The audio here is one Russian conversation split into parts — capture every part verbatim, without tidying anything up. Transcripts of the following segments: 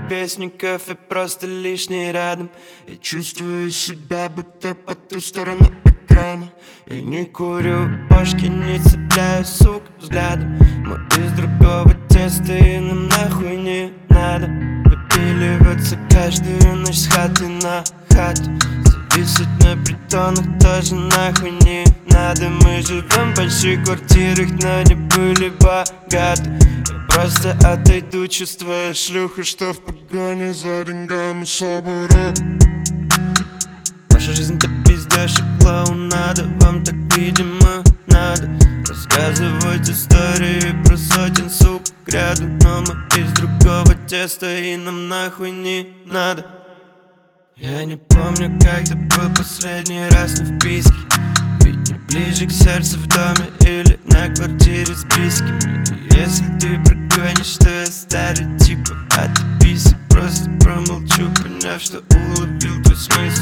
ровесников и просто лишний рядом. Я чувствую себя будто по ту сторону экрана. Я не курю бошки, не цепляю, сук, взглядом. Мы из другого теста и нам нахуй не надо выпиливаться каждую ночь с хаты на хату. Зависеть на притонах тоже нахуй не надо. Мы живем в больших квартирах, но не были богаты. Я просто отойду, чувствуя шлюху, что в погоне за деньгами собора. Ваша жизнь-то пиздешь и клоунада. Вам так, видимо, надо рассказывать истории про сотен сук к ряду. Но мы из другого теста и нам нахуй не надо. Я не помню, когда был последний раз на вписке. Ведь не ближе к сердцу в доме или на квартире с близкими. И если ты прогонишь, то я старый типа, а ты писи. Просто промолчу, поняв, что уловил твой смысл.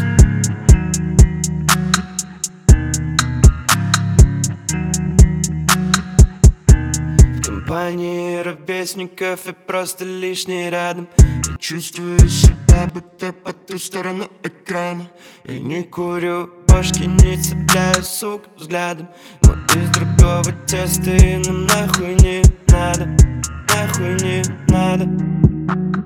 В компании ровесников и просто лишний рядом. Я чувствую себя будто по ту сторону экрана. Я не курю бошки, не цепляю, сук, взглядом. Мы из другого теста и нам нахуй не надо. Нахуй не надо.